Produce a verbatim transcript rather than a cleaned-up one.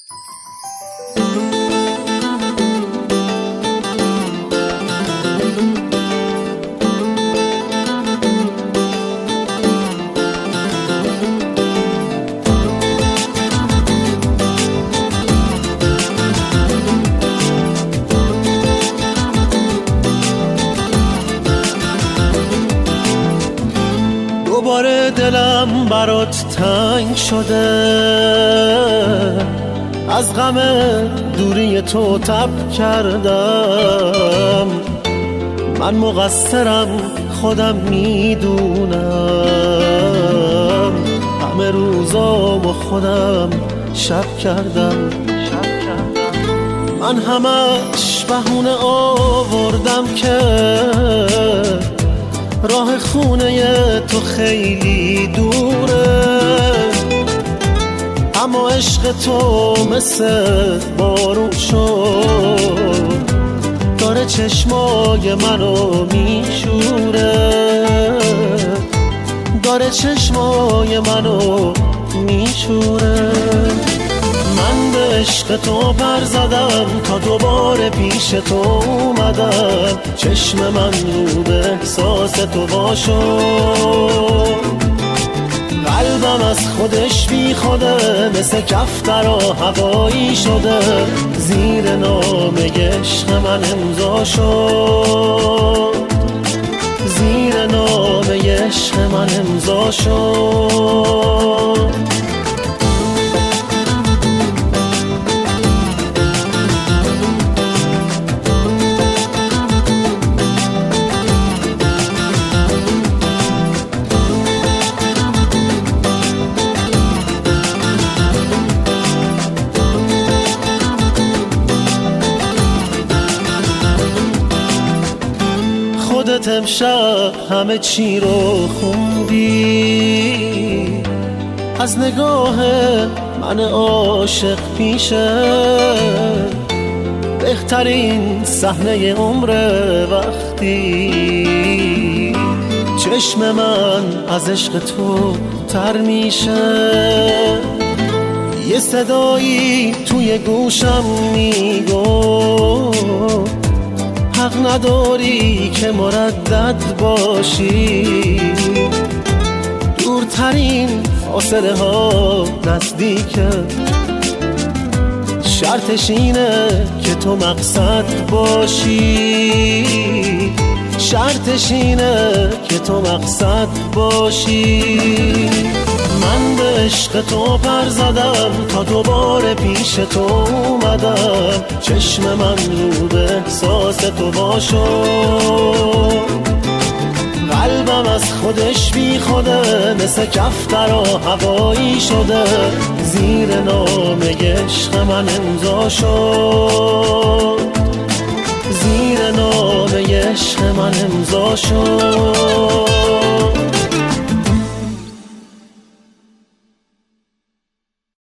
دوباره دلم برات تنگ شده، از غم دوری تو تب کردم. من مقصرم خودم میدونم، همه روزامو خودم شب کردم. من همش بهونه آوردم که راه خونه تو خیلی دوره، اما عشق تو مثل بارون شد، داره چشمای منو میشوره، داره چشمای منو میشوره. من به عشق تو پر زدم تا دوباره پیش تو اومدم، چشم من رو به احساس تو باشو، قلبم از خودش بی خوده، مثل کفتر و هوایی شده، زیر نامه عشق من امضا شد، زیر نامه عشق من امضا شد. خودت امشب همه چی رو خوندی، از نگاه من عاشق پیشه، بهترین صحنه عمر وقتی چشم من از عشق تو تر میشه. یه صدایی توی گوشم میگو حق نداری که مردد باشی، دورترین فاصله ها نزدیکه، شرطش اینه که تو مقصد باشی، شرطش اینه که تو مقصد باشی. من به عشق تو پر زدم تا دوباره پیش تو اومدم، چشم من رو به احساس تو باشو، قلبم از خودش بی خوده، مثل کفتر و هوایی شده، زیر نامه عشق من امضا شد، زیر نامه عشق من امضا شد.